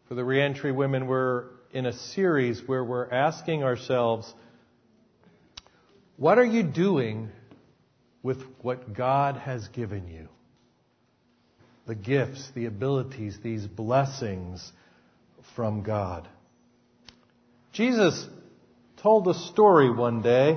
For the Reentry Women, we're in a series where we're asking ourselves, what are you doing with what God has given you? The gifts, the abilities, these blessings from God. Jesus told a story one day,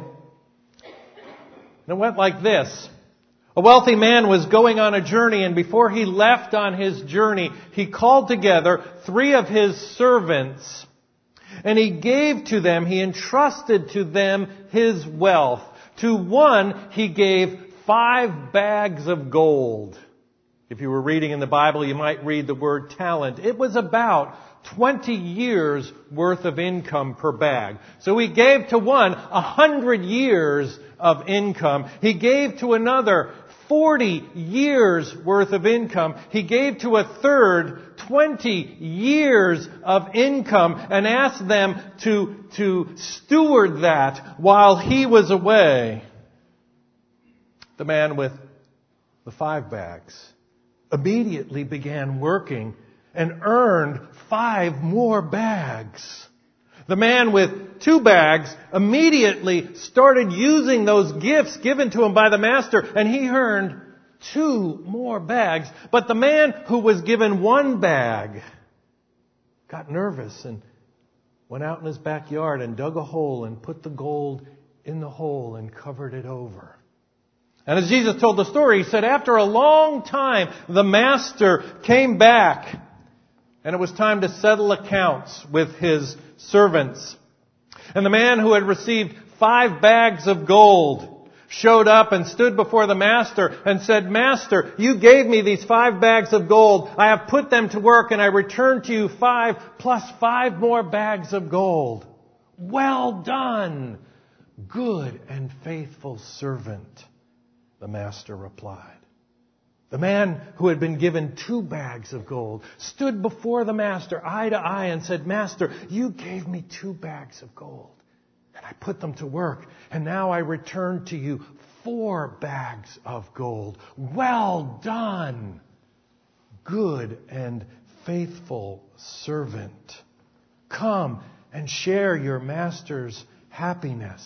and it went like this. A wealthy man was going on a journey, and before he left on his journey, he called together 3 of his servants, and he entrusted to them his wealth. To one, he gave 5 bags of gold. If you were reading in the Bible, you might read the word talent. It was about 20 years worth of income per bag. So he gave to one 100 years of income. He gave to another 40 years worth of income. He gave to a third 20 years of income and asked them to steward that while he was away. The man with the 5 bags immediately began working and earned 5 more bags. The man with 2 bags immediately started using those gifts given to him by the master, and he earned 2 more bags. But the man who was given 1 bag got nervous and went out in his backyard and dug a hole and put the gold in the hole and covered it over. And as Jesus told the story, he said after a long time, the master came back, and it was time to settle accounts with his servants. And the man who had received 5 bags of gold showed up and stood before the master and said, "Master, you gave me these 5 bags of gold. I have put them to work, and I return to you 5 plus 5 more bags of gold. Well done, good and faithful servant," the master replied. The man who had been given 2 bags of gold stood before the master eye to eye and said, "Master, you gave me 2 bags of gold, and I put them to work, and now I return to you 4 bags of gold. Well done, good and faithful servant. Come and share your master's happiness."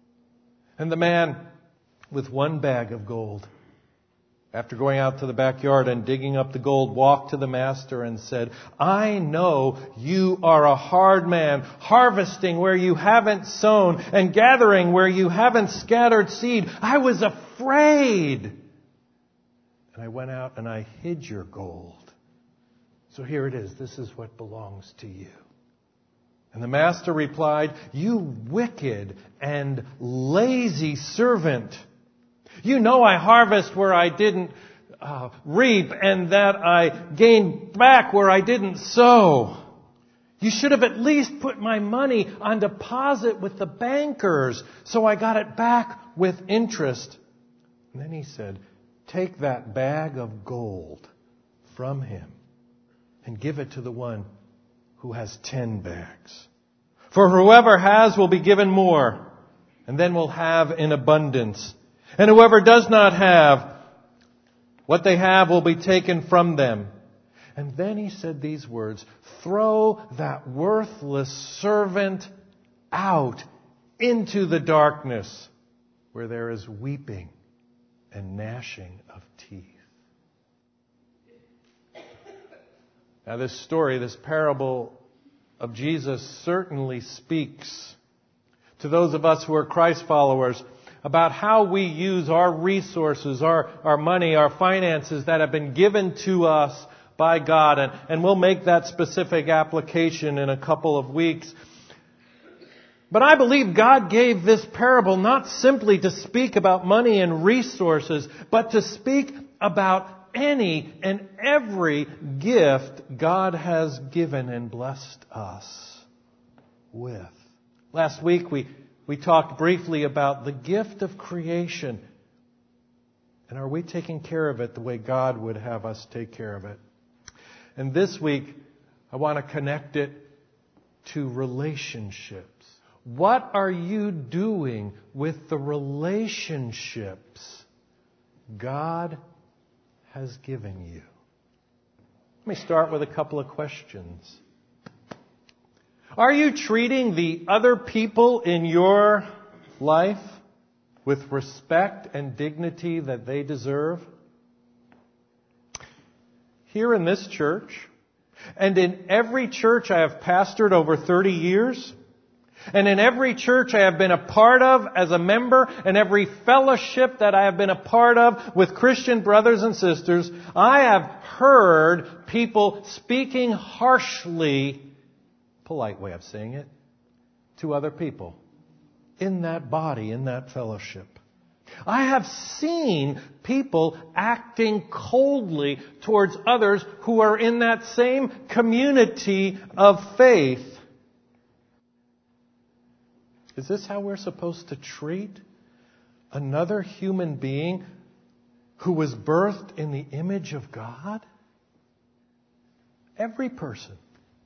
And the man with 1 bag of gold, after going out to the backyard and digging up the gold, walked to the master and said, "I know you are a hard man, harvesting where you haven't sown and gathering where you haven't scattered seed. I was afraid, and I went out and I hid your gold. So here it is. This is what belongs to you." And the master replied, "You wicked and lazy servant. You know I harvest where I didn't reap, and that I gain back where I didn't sow. You should have at least put my money on deposit with the bankers, so I got it back with interest." And then he said, "Take that bag of gold from him and give it to the one who has 10 bags. For whoever has will be given more, and then will have in abundance. And whoever does not have, what they have will be taken from them." And then he said these words, "Throw that worthless servant out into the darkness, where there is weeping and gnashing of teeth." Now this story, this parable of Jesus certainly speaks to those of us who are Christ followers about how we use our resources, our money, our finances that have been given to us by God. And we'll make that specific application in a couple of weeks. But I believe God gave this parable not simply to speak about money and resources, but to speak about any and every gift God has given and blessed us with. Last week we talked briefly about the gift of creation. And are we taking care of it the way God would have us take care of it? And this week, I want to connect it to relationships. What are you doing with the relationships God has given you? Let me start with a couple of questions. Are you treating the other people in your life with respect and dignity that they deserve? Here in this church, and in every church I have pastored over 30 years, and in every church I have been a part of as a member, and every fellowship that I have been a part of with Christian brothers and sisters, I have heard people speaking harshly, polite way of saying it, to other people in that body, in that fellowship. I have seen people acting coldly towards others who are in that same community of faith. Is this how we're supposed to treat another human being who was birthed in the image of God? Every person,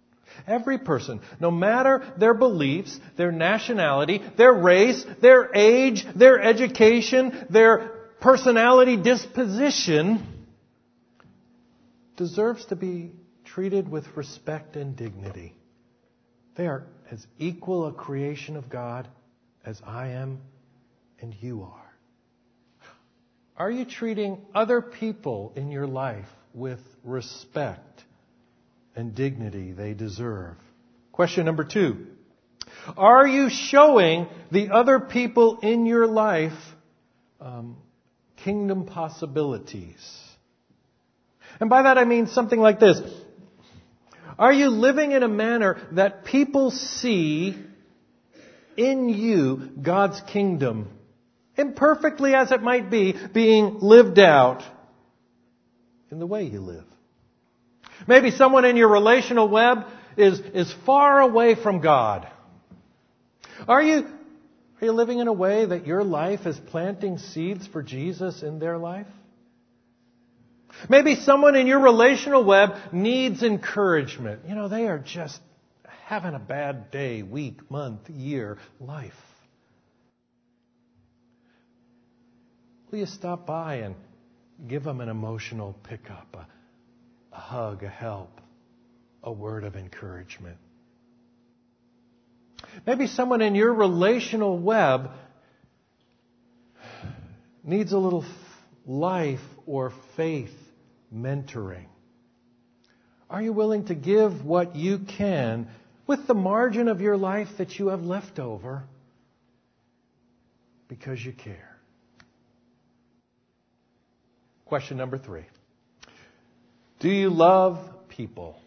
no matter their beliefs, their nationality, their race, their age, their education, their personality disposition, deserves to be treated with respect and dignity. They are as equal a creation of God as I am and you are. Are you treating other people in your life with respect and dignity they deserve? Question number 2. Are you showing the other people in your life kingdom possibilities? And by that I mean something like this. Are you living in a manner that people see in you God's kingdom, imperfectly as it might be, being lived out in the way you live? Maybe someone in your relational web is far away from God. Are you living in a way that your life is planting seeds for Jesus in their life? Maybe someone in your relational web needs encouragement. You know, they are just having a bad day, week, month, year, life. Will you stop by and give them an emotional pickup, a hug, a help, a word of encouragement? Maybe someone in your relational web needs a little life or faith mentoring. Are you willing to give what you can with the margin of your life that you have left over because you care? Question number 3. Do you love people?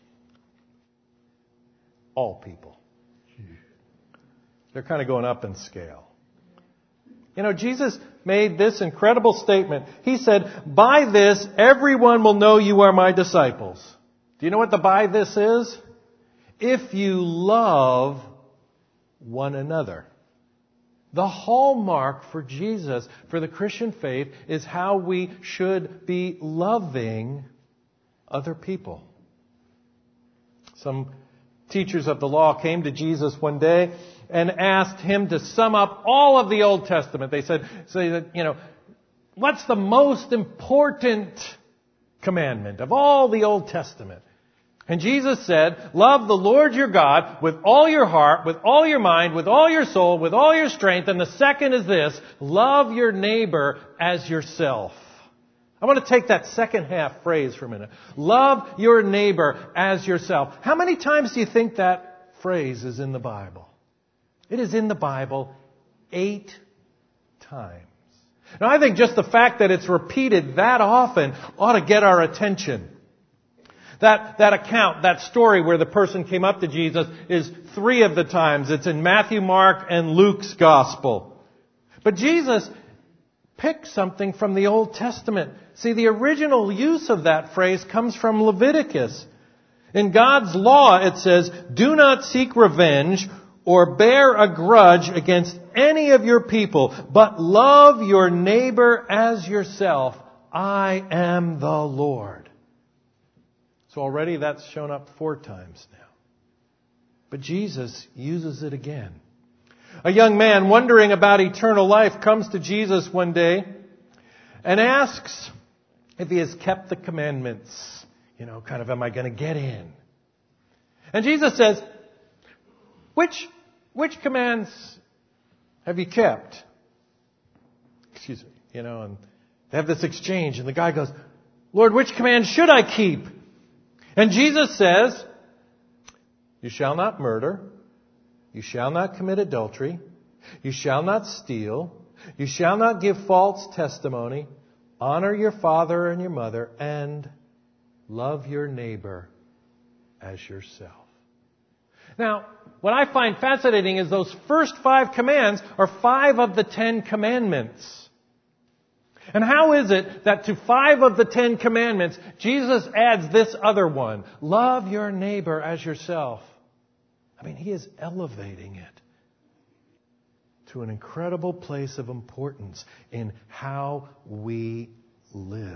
All people. They're kind of going up in scale. You know, Jesus made this incredible statement. He said, "By this, everyone will know you are my disciples." Do you know what the "by this" is? If you love one another. The hallmark for Jesus, for the Christian faith, is how we should be loving other people. Some teachers of the law came to Jesus one day and asked him to sum up all of the Old Testament. They said, what's the most important commandment of all the Old Testament? And Jesus said, love the Lord your God with all your heart, with all your mind, with all your soul, with all your strength. And the second is this, love your neighbor as yourself. I want to take that second half phrase for a minute. Love your neighbor as yourself. How many times do you think that phrase is in the Bible? It is in the Bible 8 times. Now, I think just the fact that it's repeated that often ought to get our attention. That account, that story where the person came up to Jesus is 3 of the times. It's in Matthew, Mark, and Luke's Gospel. But Jesus picked something from the Old Testament. See, the original use of that phrase comes from Leviticus. In God's law, it says, "Do not seek revenge or bear a grudge against any of your people, but love your neighbor as yourself. I am the Lord." So already that's shown up 4 times now. But Jesus uses it again. A young man wondering about eternal life comes to Jesus one day and asks if he has kept the commandments. Am I going to get in? And Jesus says, which commands have you kept? Excuse me, and they have this exchange, and the guy goes, Lord, which command should I keep? And Jesus says, you shall not murder. You shall not commit adultery. You shall not steal. You shall not give false testimony. Honor your father and your mother, and love your neighbor as yourself. Now, what I find fascinating is those first 5 commands are 5 of the 10 commandments. And how is it that to 5 of the 10 commandments, Jesus adds this other one, love your neighbor as yourself? I mean, He is elevating it to an incredible place of importance in how we live.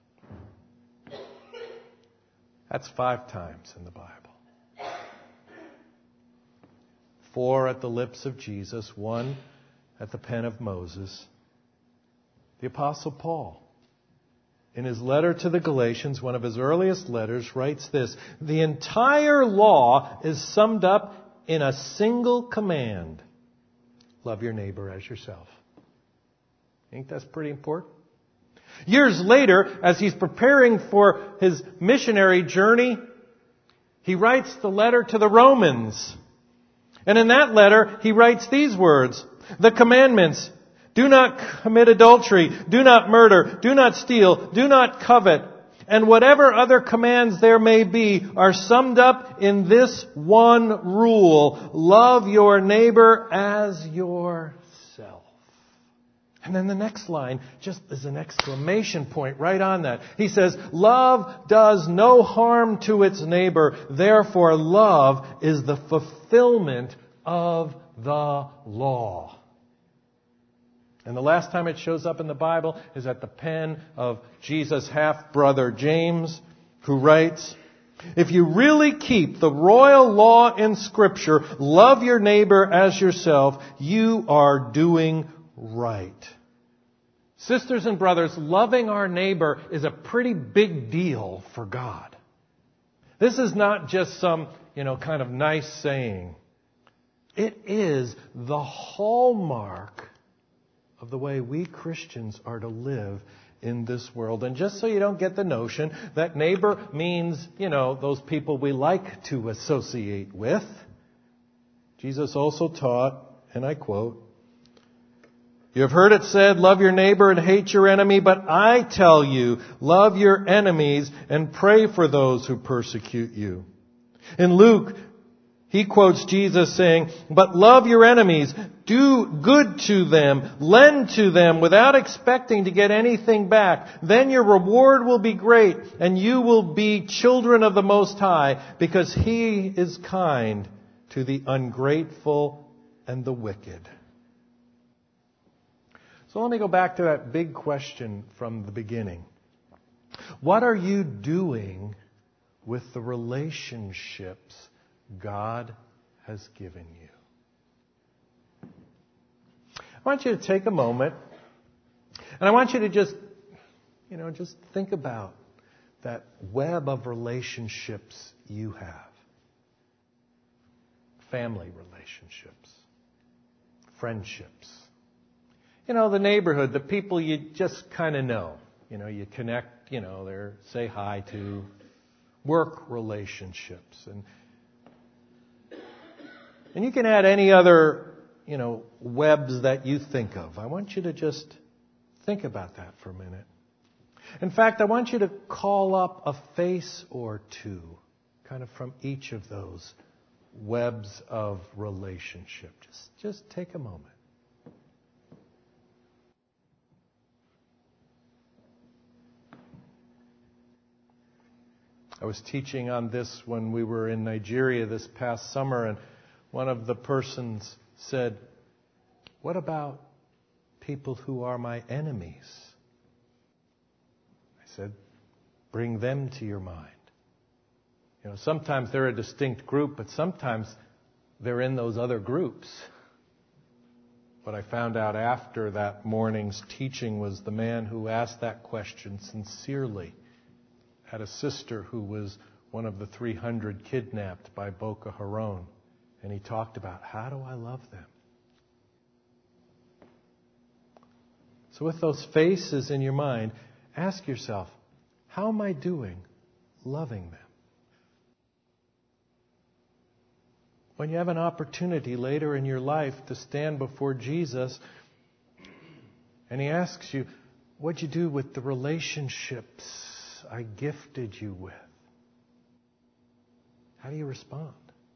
That's 5 times in the Bible. 4 at the lips of Jesus, 1 at the pen of Moses. The Apostle Paul, in his letter to the Galatians, one of his earliest letters, writes this: the entire law is summed up in a single command. Love your neighbor as yourself. I think that's pretty important. Years later, as he's preparing for his missionary journey, he writes the letter to the Romans. And in that letter, he writes these words: the commandments, do not commit adultery, do not murder, do not steal, do not covet, and whatever other commands there may be are summed up in this one rule: love your neighbor as yourself. And then the next line just is an exclamation point right on that. He says, love does no harm to its neighbor. Therefore, love is the fulfillment of the law. And the last time it shows up in the Bible is at the pen of Jesus' half-brother James, who writes, if you really keep the royal law in Scripture, love your neighbor as yourself, you are doing right. Sisters and brothers, loving our neighbor is a pretty big deal for God. This is not just some, kind of nice saying. It is the hallmark of the way we Christians are to live in this world. And just so you don't get the notion that neighbor means, those people we like to associate with, Jesus also taught, and I quote, you have heard it said, love your neighbor and hate your enemy, but I tell you, love your enemies and pray for those who persecute you. In Luke, he quotes Jesus saying, but love your enemies, do good to them, lend to them without expecting to get anything back. Then your reward will be great, and you will be children of the Most High, because He is kind to the ungrateful and the wicked. So let me go back to that big question from the beginning. What are you doing with the relationships God has given you? I want you to take a moment, and I want you to just think about that web of relationships you have. Family relationships, friendships. The neighborhood, the people you just kind of know. You connect, say hi to. Work relationships. And you can add any other, webs that you think of. I want you to just think about that for a minute. In fact, I want you to call up a face or two, kind of from each of those webs of relationship. Just take a moment. I was teaching on this when we were in Nigeria this past summer, and one of the persons said, what about people who are my enemies? I said, bring them to your mind. Sometimes they're a distinct group, but sometimes they're in those other groups. What I found out after that morning's teaching was the man who asked that question sincerely had a sister who was one of the 300 kidnapped by Boko Haram. And he talked about, how do I love them? So with those faces in your mind, ask yourself, how am I doing loving them? When you have an opportunity later in your life to stand before Jesus and He asks you, what'd you do with the relationships I gifted you with? How do you respond?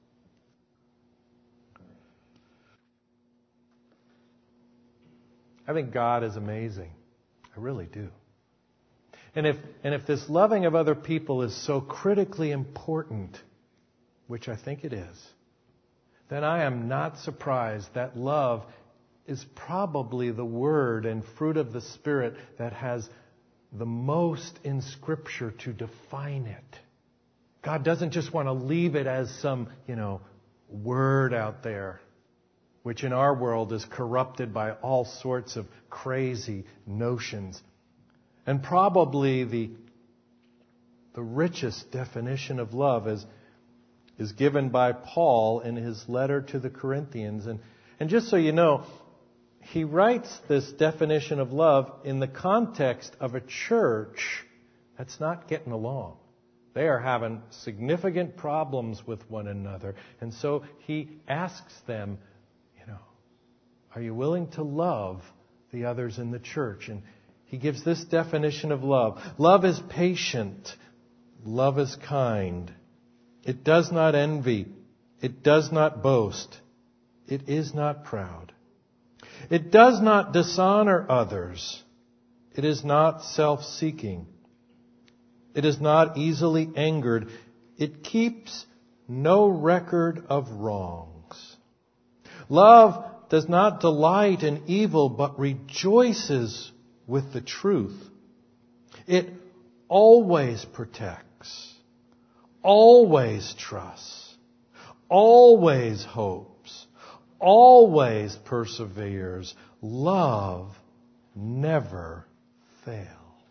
I think God is amazing. I really do. And if this loving of other people is so critically important, which I think it is, then I am not surprised that love is probably the word and fruit of the Spirit that has the most in Scripture to define it. God doesn't just want to leave it as some, word out there, which in our world is corrupted by all sorts of crazy notions. And probably the richest definition of love is given by Paul in his letter to the Corinthians. And just so you know, he writes this definition of love in the context of a church that's not getting along. They are having significant problems with one another. And so he asks them, are you willing to love the others in the church? And he gives this definition of love. Love is patient. Love is kind. It does not envy. It does not boast. It is not proud. It does not dishonor others. It is not self-seeking. It is not easily angered. It keeps no record of wrongs. Love does not delight in evil, but rejoices with the truth. It always protects, always trusts, always hopes, always perseveres. Love never fails.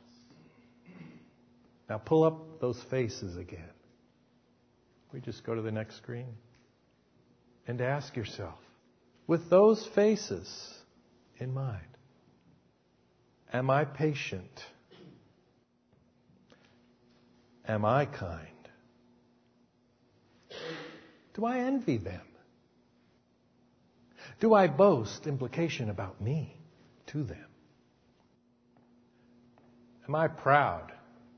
Now pull up those faces again. We just go to the next screen. And ask yourself, with those faces in mind, am I patient? Am I kind? Do I envy them? Do I boast, implication about me, to them? Am I proud?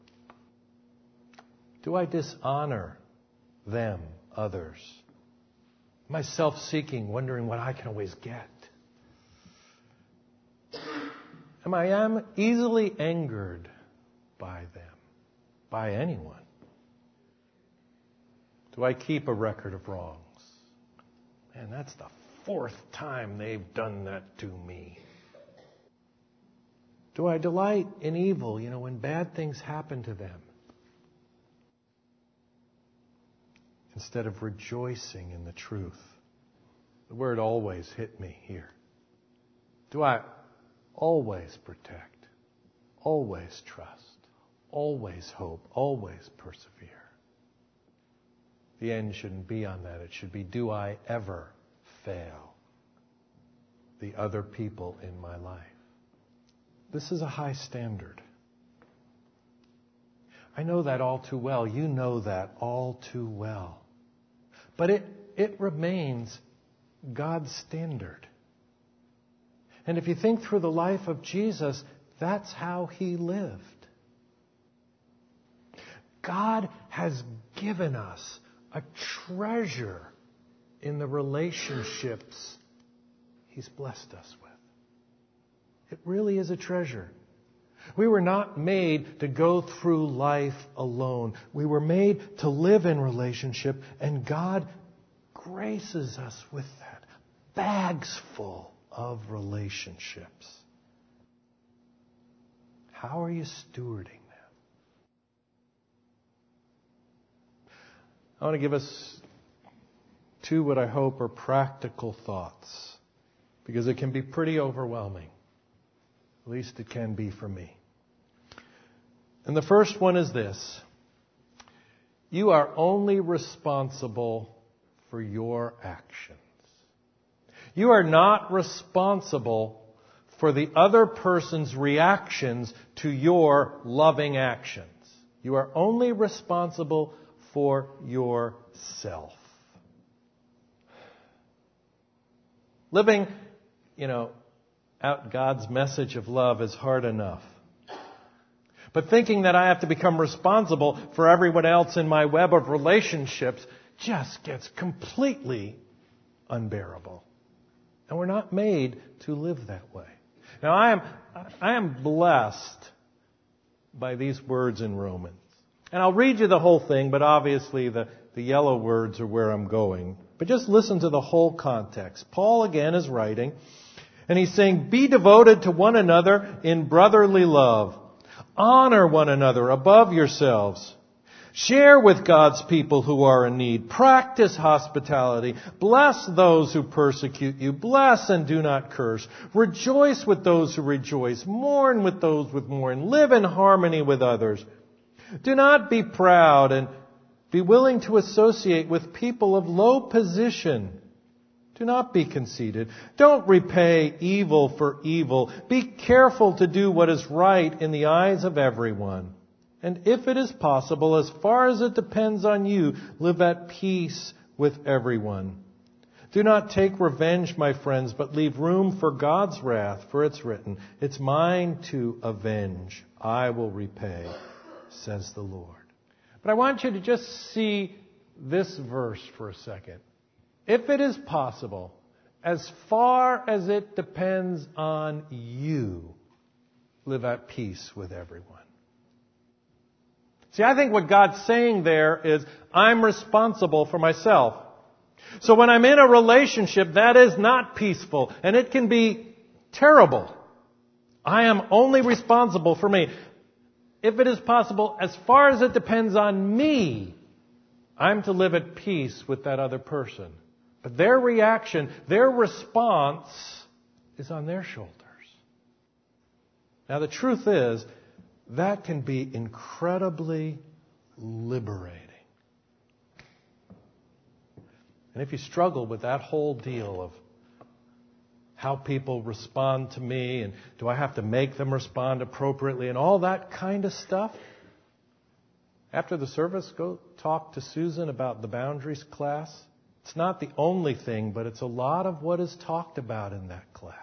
Do I dishonor them, others? Am I self-seeking, wondering what I can always get? Am I easily angered by them, by anyone? Do I keep a record of wrongs? Man, that's the 4th time they've done that to me. Do I delight in evil, when bad things happen to them, instead of rejoicing in the truth? The word always hit me here. Do I always protect, always trust, always hope, always persevere? The end shouldn't be on that. It should be, do I ever fail the other people in my life? This is a high standard. I know that all too well. You know that all too well. But it remains God's standard. And if you think through the life of Jesus, that's how He lived. God has given us a treasure in the relationships He's blessed us with. It really is a treasure. We were not made to go through life alone. We were made to live in relationship, and God graces us with that. Bags full of relationships. How are you stewarding them? I want to give us 2 what I hope are practical thoughts, because it can be pretty overwhelming. At least it can be for me. And the first one is this: you are only responsible for your actions. You are not responsible for the other person's reactions to your loving actions. You are only responsible for yourself. Living, out God's message of love is hard enough. But thinking that I have to become responsible for everyone else in my web of relationships just gets completely unbearable. And we're not made to live that way. Now, I am blessed by these words in Romans. And I'll read you the whole thing, but obviously the yellow words are where I'm going. But just listen to the whole context. Paul again is writing, and he's saying, be devoted to one another in brotherly love. Honor one another above yourselves. Share with God's people who are in need. Practice hospitality. Bless those who persecute you. Bless and do not curse. Rejoice with those who rejoice. Mourn with those who mourn. Live in harmony with others. Do not be proud and be willing to associate with people of low position. Do not be conceited. Don't repay evil for evil. Be careful to do what is right in the eyes of everyone. And if it is possible, as far as it depends on you, live at peace with everyone. Do not take revenge, my friends, but leave room for God's wrath, for it's written, it's mine to avenge. I will repay, says the Lord. But I want you to just see this verse for a second. If it is possible, as far as it depends on you, live at peace with everyone. See, I think what God's saying there is, I'm responsible for myself. So when I'm in a relationship that is not peaceful, and it can be terrible, I am only responsible for me. If it is possible, as far as it depends on me, I'm to live at peace with that other person. But their reaction, their response is on their shoulders. Now the truth is, that can be incredibly liberating. And if you struggle with that whole deal of how people respond to me, and do I have to make them respond appropriately, and all that kind of stuff, after the service, go talk to Susan about the boundaries class. It's not the only thing, but it's a lot of what is talked about in that class.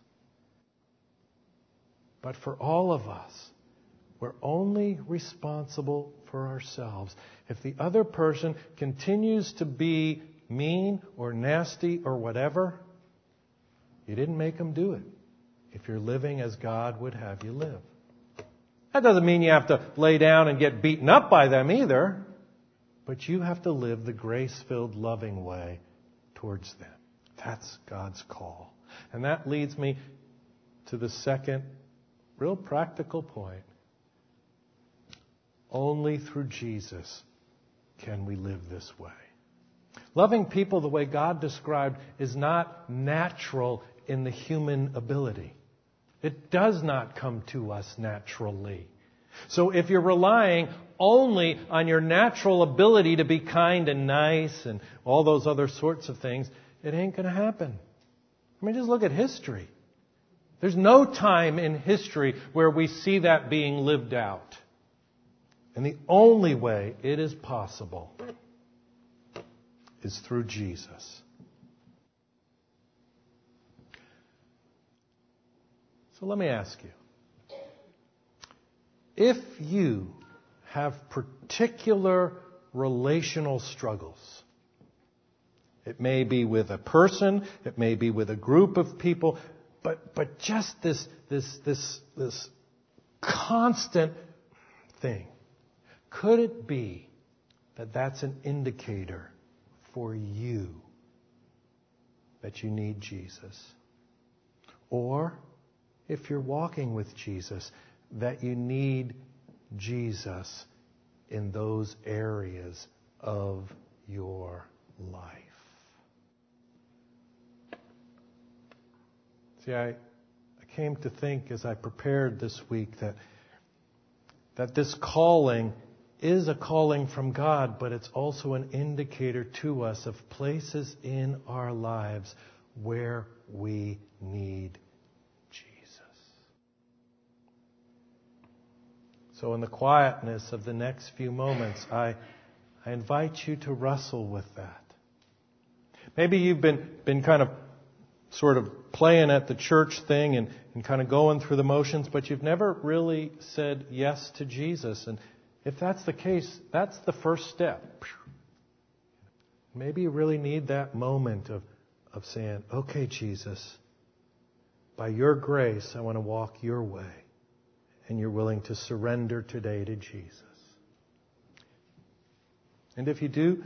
But for all of us, we're only responsible for ourselves. If the other person continues to be mean or nasty or whatever, you didn't make them do it. If you're living as God would have you live. That doesn't mean you have to lay down and get beaten up by them either. But you have to live the grace-filled, loving way towards them. That's God's call. And that leads me to the second real practical point. Only through Jesus can we live this way. Loving people the way God described is not natural in the human ability. It does not come to us naturally. So if you're relying only on your natural ability to be kind and nice and all those other sorts of things, it ain't going to happen. I mean, just look at history. There's no time in history where we see that being lived out. And the only way it is possible is through Jesus. So let me ask you. If you have particular relational struggles, it may be with a person, it may be with a group of people, but just this constant thing, could it be that that's an indicator for you that you need Jesus? Or if you're walking with Jesus, that you need Jesus in those areas of your life. See, I came to think as I prepared this week that this calling is a calling from God, but it's also an indicator to us of places in our lives where we need Jesus. So in the quietness of the next few moments, I invite you to wrestle with that. Maybe you've been kind of sort of playing at the church thing and kind of going through the motions, but you've never really said yes to Jesus. And if that's the case, that's the first step. Maybe you really need that moment of saying, okay, Jesus, by your grace, I want to walk your way. And you're willing to surrender today to Jesus. And if you do,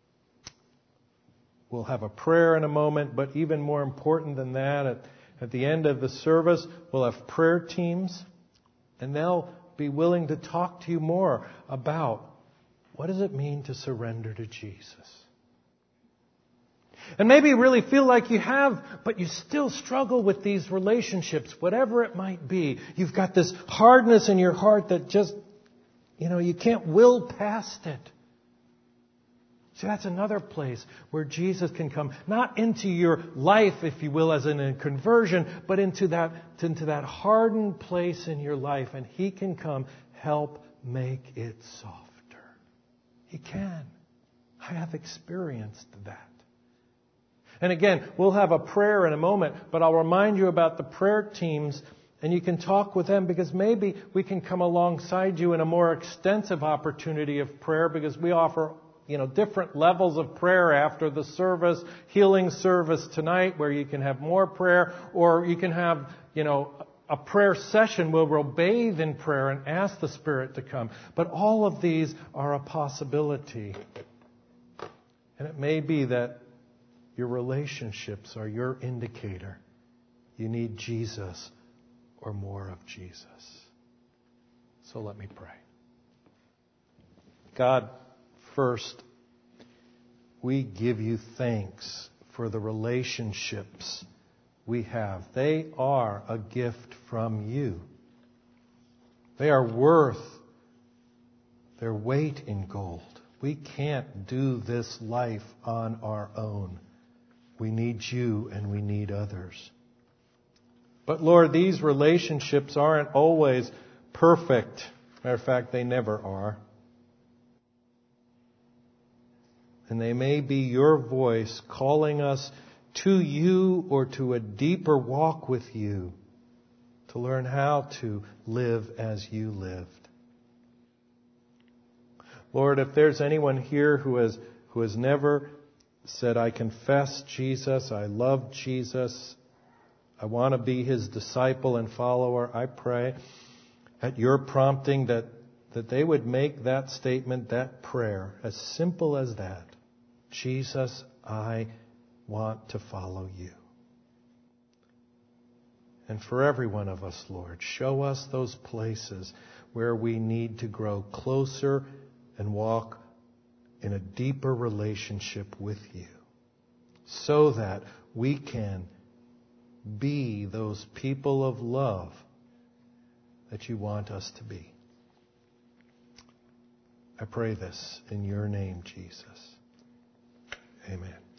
we'll have a prayer in a moment, but even more important than that, at the end of the service, we'll have prayer teams, and they'll be willing to talk to you more about what does it mean to surrender to Jesus. And maybe you really feel like you have, but you still struggle with these relationships, whatever it might be. You've got this hardness in your heart that just, you can't will past it. See, that's another place where Jesus can come, not into your life, if you will, as in a conversion, but into that hardened place in your life, and He can come help make it softer. He can. I have experienced that. And again, we'll have a prayer in a moment, but I'll remind you about the prayer teams, and you can talk with them because maybe we can come alongside you in a more extensive opportunity of prayer, because we offer different levels of prayer after the service, healing service tonight where you can have more prayer, or you can have, a prayer session where we'll bathe in prayer and ask the Spirit to come. But all of these are a possibility. And it may be that your relationships are your indicator. You need Jesus or more of Jesus. So let me pray. God, first, we give you thanks for the relationships we have. They are a gift from you. They are worth their weight in gold. We can't do this life on our own. We need you and we need others. But Lord, these relationships aren't always perfect. Matter of fact, they never are. And they may be your voice calling us to you or to a deeper walk with you, to learn how to live as you lived. Lord, if there's anyone here who has never said, I confess Jesus, I love Jesus, I want to be His disciple and follower, I pray at your prompting that they would make that statement, that prayer, as simple as that. Jesus, I want to follow you. And for every one of us, Lord, show us those places where we need to grow closer and walk in a deeper relationship with you, so that we can be those people of love that you want us to be. I pray this in your name, Jesus. Amen.